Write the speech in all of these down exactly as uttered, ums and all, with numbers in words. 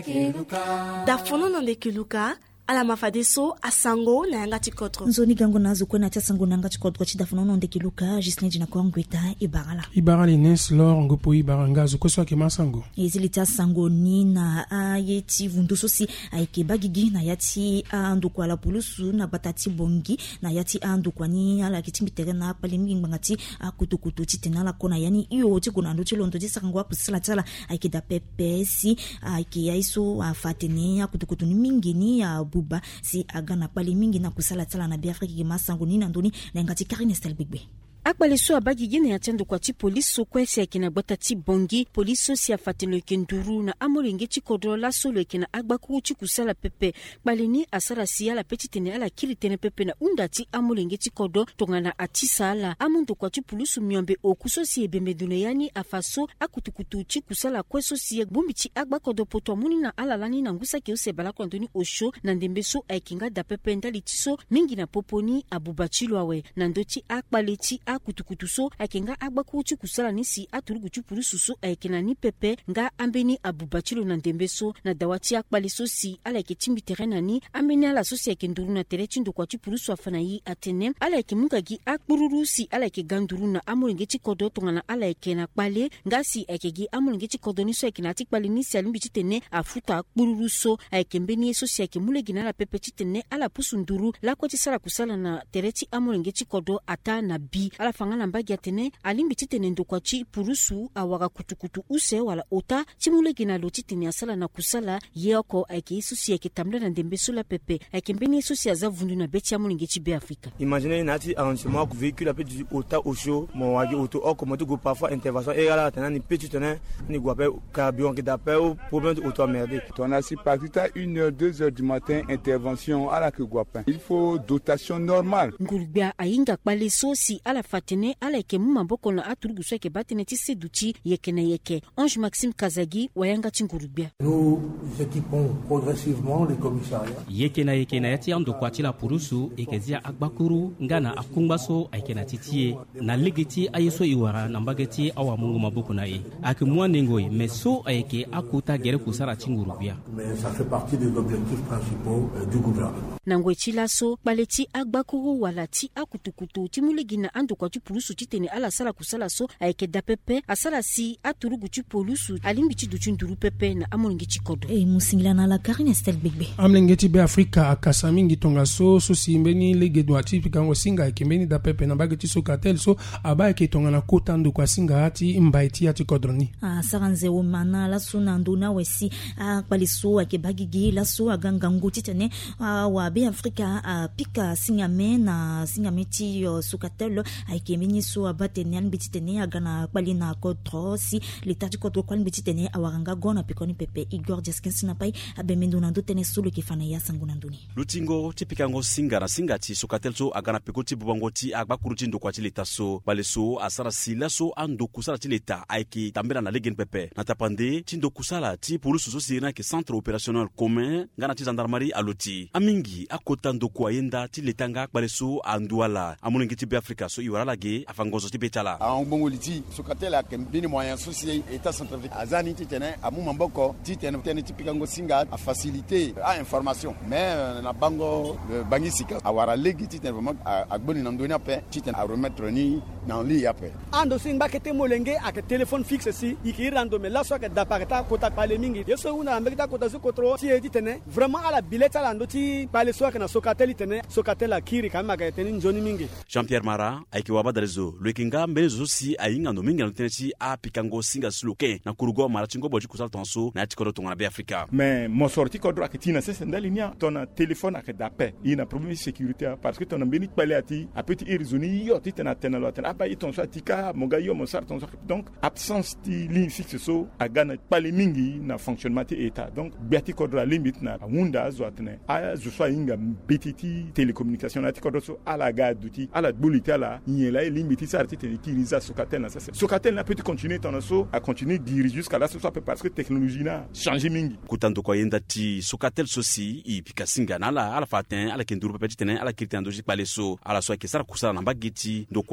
dafono nande kiluka ala mafadeso asango na yanga tikotro nzoni gango nazo kwena tia sango nanga tikotro chi dafono nande kiluka jisne jina kwa ngweta ibarala ibarali nes lor ngopo ibaranga zo kweswa ke masango ezili tia sango ni na ayeti vunduso si aike bagigi na yati andu kwa la pulusu na batati bongi na yati andu kwa ni ala kitimbitere na palimi ngangati akutukutu titena la kona yani iyo ti kuna ndo chilondo ti sangwa pusala tala aike da pepe si aike yaiso afatene akutukutu ni mingi ni ya buba si agana pali mingi na kusala tala na biafrika ki masango ni ndoni na ngati Karine Stelbigbe akbale so abagi ne atendo kwa ti police so kwesi akina bota ti bongi police so si afatelo kenduru na amolenge ti kodro la solo akina agbaku ti kusala pepe balini asara si ala petite ne ala kiritene pepe na unda ti amolenge ti kodo tongana atisa ala amundo kwa ti police miombe okuso si ebemedune yani afaso akutukutu ti kusala kweso si bumbi ti agbakodo poto muni na ala lani na ngusa ke ose bala kwandoni osho na ndembe so aikinga da pepe ndali ti so mingi na poponi abubachilo awe na ndoti akbale ti akutukutu so akenga agbaku ti kusala nisi aturugu ti pulusu so aikena ni pepe nga ambeni abubachilo na ndembe so na dawati akbale so si ala ke timbi terena ni ambeni ala so si akenduru na tere tindo kwa ti pulusu afana yi atene ala ke mungagi akbururu si ala ke ganduru na amolenge ti kodo tongana ala ekena kpale nga si akegi amolenge ti kodo ni so akena ti kpale ni si alimbi ti tene afuta akbururu so aikembeni so si akemulegi na la pepe ti tene ala pusu nduru la ko ti sala kusala na tere ti amolenge ti kodo ata na bi ala fangana mbagi atene alimbi ti tene ndo kwa ti purusu awaka kutukutu use wala ota ti mulegi na lo ti tene asala na kusala yeko aike isu si ake tamle na ndembe so la pepe aike mbeni isu si aza vundu na beti amolenge ti be Afrika. Imaginez nati arrangement ku véhicule ape du ota au chaud mon wagi auto o comme to go parfois intervention et ala tena ni petit tena ni guape carburant qui d'appel problème de auto merdé. On a si parti à une heure deux heures du matin intervention à la que guape. Il faut dotation normale. Ngulbia ainga kpale so si ala fatene ala ke mumamboko na aturugu so ke batene ti seduti yeke na yeke. Ange Maxime Kazagi wayanga tingurubia. Nous équipons progressivement les commissariats. Yeke na yeke na yati ando kwa tila purusu ekezia akbakuru ngana akungbaso aikena titie na legeti ayeso iwara na mbageti awa mungu maboko na e. Akimwa nengoi meso ayeke akuta gere kusara tingurubia. Mais ça fait partie des objectifs principaux euh, du gouvernement. Nangwe chilaso baleti agbakuru wala ti akutukutu timulegi na ando kwa ti pulusu ti tene ala sala kusala so ayeke da pepe asala si aturugu ti pulusu alimbi ti duti nduru pepe na amolenge ti kodo e musingila na la Karine Stelbigbe amlenge ti be Afrika akasa mingi tonga so so si mbeni lege do ati pikango singa ayeke mbeni da pepe na mbage ti so katel so aba ayeke tonga na kota ndo kwa singa ati mbai ti ati kodroni ah saranze o mana la so na ndo na wesi akbale so ayeke bagigi la so agangango ti tene wa be Afrika pika singame na singame ti sukatel ayeke mbeni so abatene an biti tene agana kpali na kodro si leta ti kodro kwali biti tene awaranga gona pikoni pepe Igor Jeskinsi na pai abemendo na ndo tene solo ke fana ya sangu na nduni lutingo ti pikango singa na singa ti sukatel so agana piko ti bubango ti agbakuru ti ndo kwa ti leta so bale so asara sila so ando kusala ti leta ayeke tambela na legen pepe na tapande ti ndo kusala ti pulusu so sirina ke centre opérationnel commun ngana ti gendarmerie aloti amingi akota ndo kwa yenda ti leta nga bale so anduala amolenge ti be Afrika so iwara lage afangozo ti betala en bongoli ti sukatela ke bini moyen social état centrafricain azani ti tene amu mamboko ti tene tene ti pikango singa a facilité a information mais na bango bangi sika awara legi ti tene vraiment agboni na ndoni ape ti tene a remettre ni na li ape ando singa kete molenge ak téléphone fixe si ikirando me la so ke d'aparta kota pale mingi yeso una ambekta kota su kotro ti ti tene vraiment ala bileta la ndo ti pale so ke na sukateli tene sukatela kiri kama ka tene njoni mingi Jean-Pierre Mara ayeke waba dalezo lwekinga mbele zo si ayinga no mingi na tene ti a pikango singa sluke na kurugo mara tingo boji kusala tonso na ti kodo tonga be Afrika mais mon sorti kodro aketina se sendali nia ton téléphone ak d'appel ina problème de sécurité parce que ton mbeni pale ati a petit irizoni yo ti tena tena lo tena apa iton so tika monga yo mon sar ton so donc absence ti ligne fixe so agana pale mingi na fonctionnement ti état donc biati kodro limite na wunda zo atene a zo so inga betiti télécommunication na ti kodro so ala ga duti ala bolita la yela limite sar ti tene utiliser sokatel na ça sokatel na peut continuer ton so a continuer diriger jusqu'à là ce soit parce que technologie na changer mingi kutando kwa yenda ti sokatel sosi i pikasinga na la ala fatin ala kenduru pepe tene ala kirtando ji pale so ala so ke sara kusala na mbageti ndo kwa ti sokatel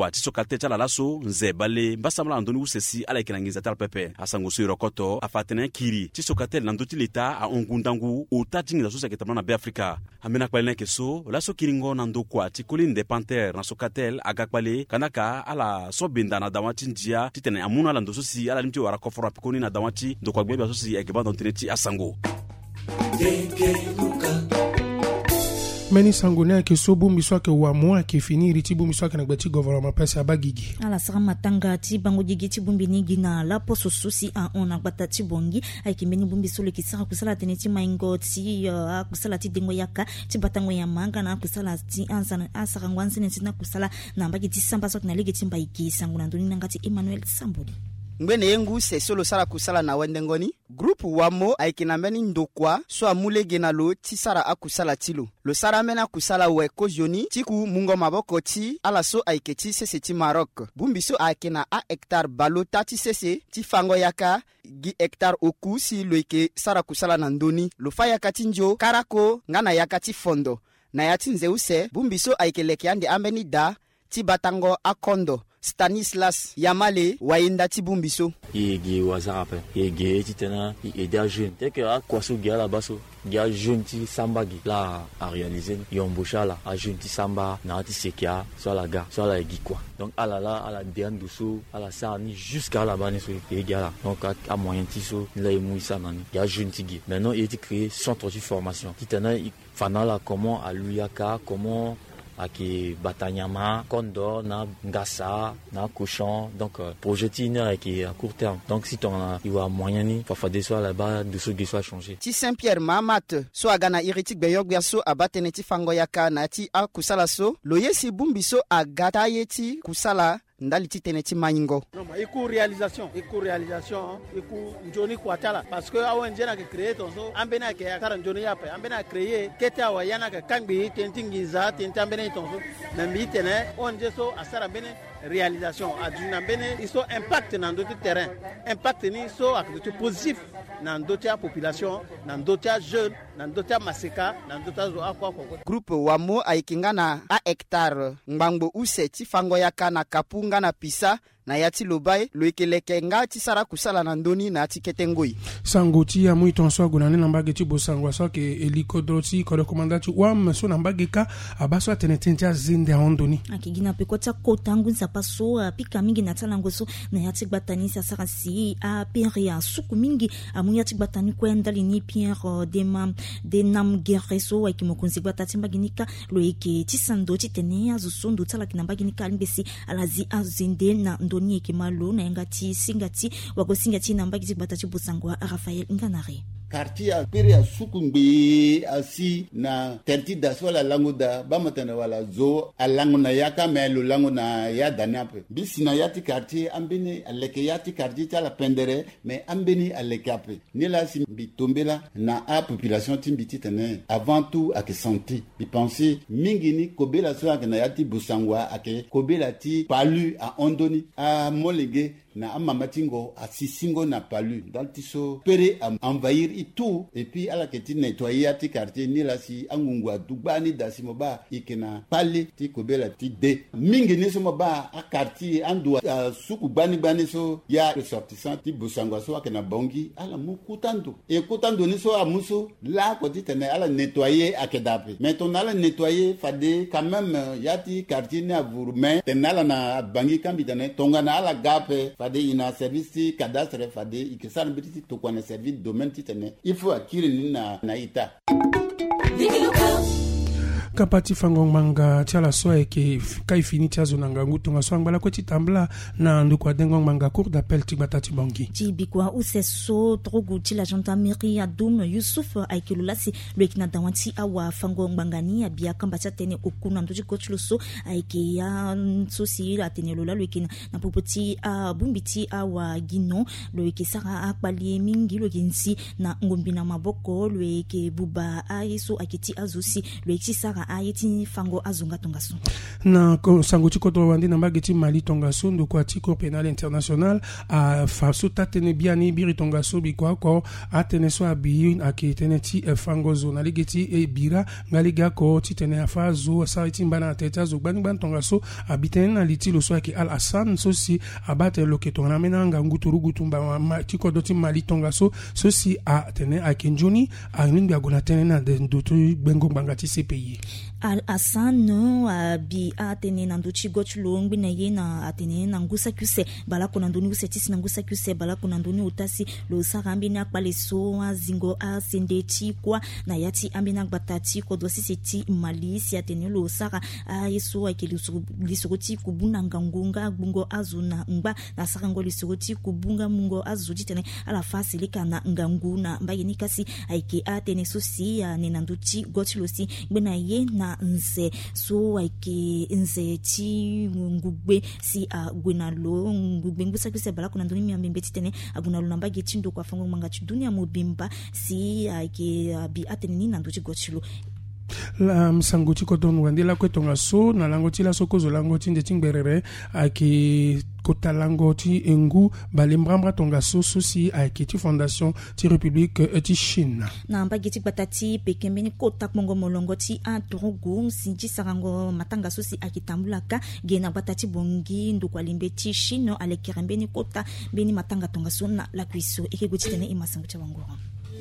sokatel chala laso nze bale mbasamla andoni usesi ala ikinangiza tal pepe asango so rokoto afatene kiri ti sokatel na ndoti leta a ongundangu ota tinga so seketa na be Afrika amena kwalene keso laso kiringo na ndokwa ti colline de panthère na sokatel agakwale kanaka ala so benda na dawati njia titene amuna la ndoso si ala limti wara kofora pikoni na dawati ndokwa gbeba so si egeba dontineti asango meni sangone ke so bumbi so ke wa mo ke finiri ti bumbi so ke na gbeti gouvernement pesa bagigi ala sara matanga ti bango gigi ti bumbi ni gina la poso susi a on agbata ti bongi ay ke meni bumbi so le ki sara kusala tene ti maingo ti uh, kusala ti dengo yaka ti batango ya manga na kusala ti ansana asara ngwansene ti na kusala na mbagi ti samba so na lege ti mbaiki sanguna ndoni nanga ti Emmanuel Sambodi ngwene yengu se solo sara kusala na wendengoni groupe wamo aikina meni ndokwa so amule genalo ti sara akusala tilo lo sara mena kusala we kozoni tiku mungo maboko ti ala so aike ti sese ti Maroc bumbi so aikina a hectare balota ti sese ti fango yaka gi hectare oku si loike sara kusala na ndoni lo fa yaka ti njo karako ngana yaka ti fondo na yati nzeuse bumbi so aike leke ande ambeni da ti batango akondo Stanislas Yamale wainda ti bumbiso yegi wazarape yegi titena eda jeune dès que a kwaso gya la baso gya jeune ti samba gi la a réaliser yombosha la a jeune ti samba na ti sekia so la ga so la gi quoi donc ala la ala bien douce ala ça ni jusqu'à la bani so yegi la donc a moyen ti so la mu ça nani gya jeune ti gi maintenant il a été créé centre de formation titena fanala comment à Luyaka comment aki batanyama kondo na ngasa na cochon donc euh, projet itinéraire qui est à court terme donc si ton il va moyen ni fa fa des soirs là-bas de ce qui soit changé ti Saint-Pierre Mamat so agana iritik beyog biaso abatene ti fango yaka na ti a kusala so loye si bumbiso agata yeti kusala ndali ti tene ti maingo non ma iku réalisation iku réalisation iku njoni kwatala parce que awen jena ke créer ton so ambena ke akara njoni yape ambena créer keta wa yana ke kangbi tentingiza tentambene ton so na mi tene on je so asara bene réalisation aduna bene iso impact na ndoti terrain impact ni so akati positif na ndoti a population na ndoti a jeune na ndoti a maseka na ndoti a zo akwa kwa groupe wamo aikingana a hectare ngbango use ti fango yaka na kapunga na pisa na yati lobai loikeleke nga ti sara kusala na ndoni na ti ketengoi sango ti ya mui ton so gona ne nambage ti bosangwa so ke elikodro ti ko rekomandati wam so nambage ka abaso atenetenti azinde a ondoni akigina pe kota kotangu nzapa so pika mingi na talango so na yati gbatani sa sara si a peria suku mingi amu yati gbatani kwenda lini pierre de mam de nam guerre so ai kimokonzi gbatati mbaginika loike ti sando ti tene azu sondo tala kinambaginika alimbesi alazi azinde na ndoni ekimalo na ngati singati wako singati namba kizibata chibusangwa Rafael Nganare quartier a pere a sukungbe asi na terti da swala lango da bamatana wala zo alango na yaka melo lango na ya danape bisi na yati quartier ambeni aleke yati quartier tala pendere mais ambeni aleke ape ni la si bitombela na a population timbiti tene avant tout ake santé bi penser mingi ni kobela so na yati busangwa ake kobela ti palu a ondoni a molege na amamatingo a sisingo na palu dans tiso pere a envahir et tout et puis ala keti nettoyer ti quartier ni la si angungwa dubani da si moba ikena pale ti kobela ti de mingi ni so moba a quartier andu uh, suku bani bani so ya ressortissant ti busangwa so akena bongi ala mukutando e kutando ni so amuso la ko ti tene ala nettoyer akedape mais on ala nettoyer fade quand même ya ti quartier ni avuru mais tenala na bangi kambi tene tonga na ala gape fade ina service ti cadastre fade ikesana biti to kwana service domaine ti tene il faut akiri na na ita kapati fangong manga tiala so eke kai fini tia zonanga ngutunga so ngala ko titambla na ndukwa dengong manga cour d'appel tibatati bongi tibikwa useso drogu ti la gendarmerie Adoum Youssouf aikelulasi lekina dawanti awa fangong mangani abia kambata tene okuna mtoji kochloso aike ya sosi la tene lola lekina na popoti a bumbiti awa gino leke sara akbali mingi lekinsi na ngombi na maboko leke buba aiso akiti azusi leke sara ayeti fango azonga tongaso na sango ti kodro wandi na mbage ti mali tongaso ndoko ati cour pénal international a faso tatene biani biri tongaso bikwa ko atene so abi aki tene ti fango zo na ligeti e bira ngaliga ko ti tene afa zo sa ti mbana teta zo gbani ban tongaso abitene na liti lo so aki al Hassan so si abate lo ke tona mena ngangu turugu tumba ma ti kodro ti mali tongaso so si a tene akenjoni a ningi agona tene na de ndoto bengo bangati C P I Al Hassan no abi atene na ndochi gochulo ngbi na ye na atene na ngusa kuse bala kuna ndoni usetisi na ngusa kuse bala kuna ndoni utasi lo sarambi na kpale so azingo a sendeti kwa na yati ambi na batati ko dosi seti malisi atene lo sara a yeso akeli lisogoti kubuna ngangunga bungo azuna ngba na sarango lisogoti kubunga mungo azuji tene ala fasilika na nganguna mba yeni kasi aike atene so si ne na ndochi gochulo si ngbi na ye na nze so aike nze ti ngugbe si a gwenalo ngugbe ngusa kuse bala kuna ndoni miambe titene aguna lamba getindo kwa fango manga dunia mobimba si aike bi ateni na ndochi gochulo la msango ti kodon wandela kwetonga so na lango ti la sokozo lango ti nde tingberere aki kota lango ti engu balimbrambra tonga so so si aki ti fondation ti république ti Chine na mbagi ti batati pekembeni kota mongo molongo ti adrogu sinji sarango matanga so si aki tambulaka gena batati bongi ndukwa limbe ti Chine alekerembeni kota beni matanga tonga so na la kuiso ekegoti tene imasango cha wangora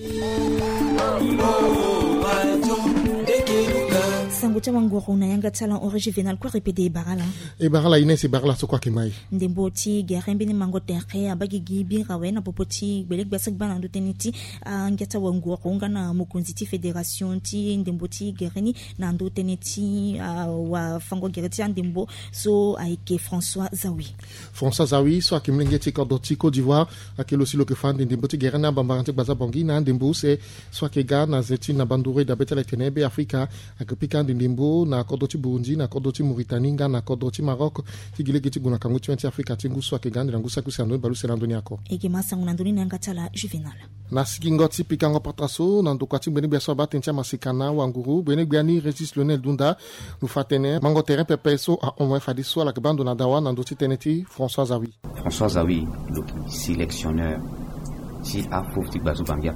sango cha wangoro na yanga tsala origine venal kwa répéter barala e barala ine se barala so kwa kemai ndembo ti gerembe ni mango terre abagi gibi rawe na popoti belek basak bana ndo teniti ngata wangoro ngana mukunzi ti fédération ti ndembo ti gereni na ndo teniti wa fango gereti ndembo so aike François Zawi François Zawi so akimlenge ti Côte d'Ivoire akelo si lo ke fan ndembo ti gerena bambarante baza bongi na ndembo se so ke Ghana zeti na bandure da betela tenebe Afrika akipika ndimbo na kodoti Burundi na kodoti Mauritanie na kodoti Maroc tigile giti guna kangu ti Afrika tingu so ke Ghana ngusa ku sando balu serandoni ako ege masangu na ndoni nanga tala juvenal na sikingoti pikango patraso na ndokati beni beso batentia masikana wanguru beni biani Régis Lionel Dunda nous fatene mango terrain pepeso a on va faire so la bando na dawa na ndoti teneti François Zawi François Zawi le sélectionneur si a fouti bazo bambia.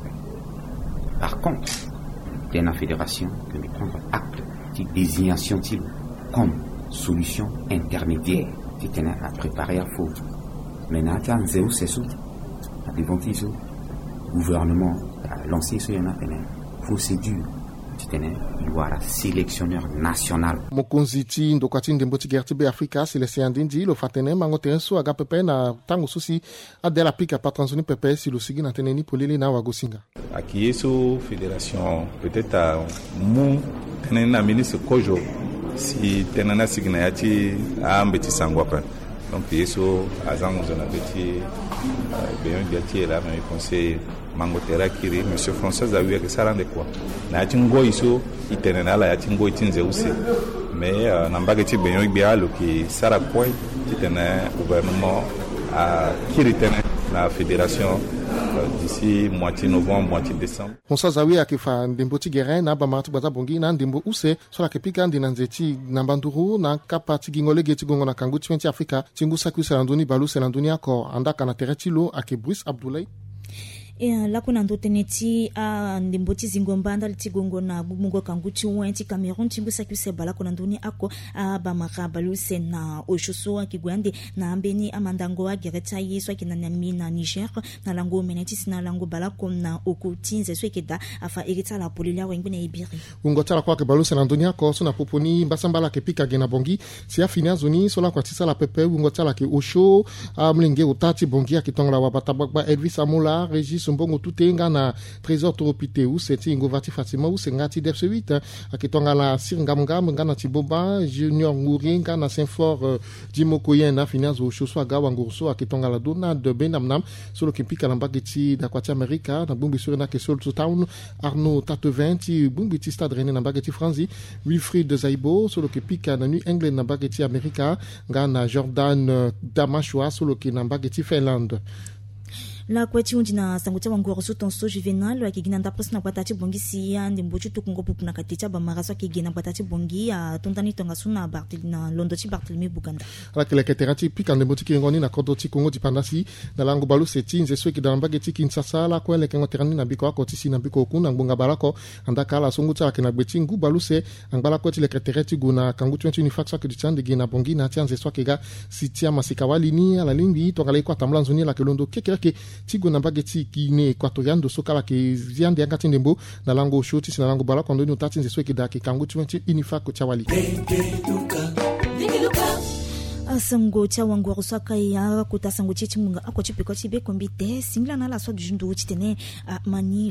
Par contre, de la fédération que nous prendre acte de désignation comme solution intermédiaire qui tenait à préparer à faute. Maintenant, il y a un zéro, c'est ça. La dévention, le gouvernement a lancé ce yana procédure qui tenait à sélectionneur national. Mokonziti ndokwati ndembo ti gerti be Afrika si le seandindi lo fatene mango tenso aga pepe na tango susi adela pika patranzoni pepe si lo sigi na teneni polili na wagosinga. Aki yeso fédération peut-être à mu tenena na ministre kojo si tenana signa yati a mbeti sangwapa. Donc yeso azango zona beti bien biati là mais conseil mangotera kiri monsieur François Zawi que ça rende quoi na tingo iso itenena la tingo itinze use mais na mbageti benyo bialo ki sara quoi titena gouvernement a kiri tena la fédération d'ici moitié novembre moitié décembre François Zawi akifa ndembo ti geren na ba matu baza bongi na ndembo use so la kepika ndina nzeti na banduru na kapa ti gingole geti gongo na kangu ti Afrika tingu saku selandoni balu selandoni ako andaka na teretilo ake Bruce Abdoulaye e la kuna ndo teneti a ndimboti zingombanda litigongo na mungo kanguti wenti Cameroon tingu sakuse bala kuna ndoni ako a ba makabalu na oshoso akigwande na ambeni amandango a gereta yeso akina na mina Niger na lango meneti na lango bala na okutinze so ekeda afa erita la polila wengu na ibiri ungota la kwa ke balu na ndoni ako so na poponi mbasambala ke pika gena bongi si afina zoni so la kwa tisa la pepe ungota la ke osho a mlenge utati bongi akitonga wa batabakba Elvis Amola Régis Mbongo tutenga na trésor toropite ou seti ngovati Fatima ou sengati D F C huit akitonga la sirngamngam ngana tiboba junior nguringa na Saint-Fort Dimokoyen na finazo choso agawa ngurso akitonga la dona de benamnam solo kimpika na mbageti da kwati Amerika na bumbi sur na kesol town Arnaud Tatevin ti bumbi ti stade René na mbageti Franzi Wilfried Zaibo solo kipika na New England na mbageti Amerika ngana Jordan Damashwa solo ki na mbageti Finland la kwati undi na sangutia wangu rosu tonso juvenal akigina ndapres na batati bongi si ande mbochu tukungo pupu na katicha ba maraso akigina batati bongi a tontani tonga suna bartil na londoti bartilmi buganda la kele keterati pika ndemboti kingoni na kodoti kongo dipandasi na lango balu seti nze sweki da mbageti kinsasa la kwele kengo terani na biko akoti si na biko kuna ngbonga balako andaka la songuta akina betingu balu se angbala kwati le keterati guna kangu twenty ni faksa kudichan gina bongi na tianze swakega sitia masikawali ni ala lingi tonga le kwa tamlanzoni la kelondo kekereke tigo na bageti kine equatorian do sokala ke viande yakati ndembo na lango shoti na lango bala kondo ni utati nzeswe ke daki kangu twenty inifa ko chawali asango cha wangu rusaka ya kutasango chichi munga akochipe kwa chibe kombite singla na la so du jundu chitene mani